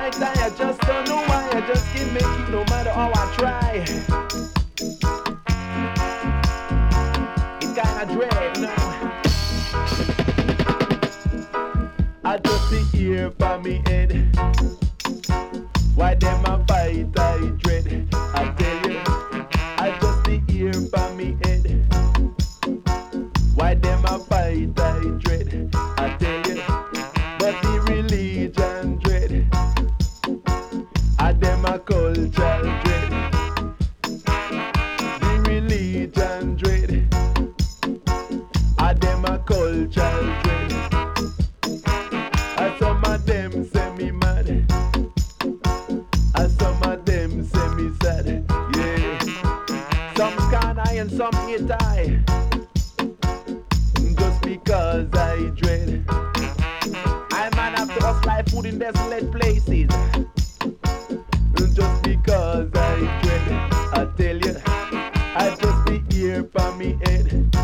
right eye, I just don't know why. I just can't make it no matter how I try. It kinda dread now. I just see ear by me head. Why them a fight I dread? I tell you, I just see ear by me head. Why them a fight I dread? I tell you, but the religion dread. I them a culture dread. The religion dread. I them a culture dread. And some of them say me mad. And some of them say me sad. Yeah. Some can I and some hate I. Just because I dread. I man have to hustle like food in desolate places. Just because I dread. I tell you, I just be here for me head.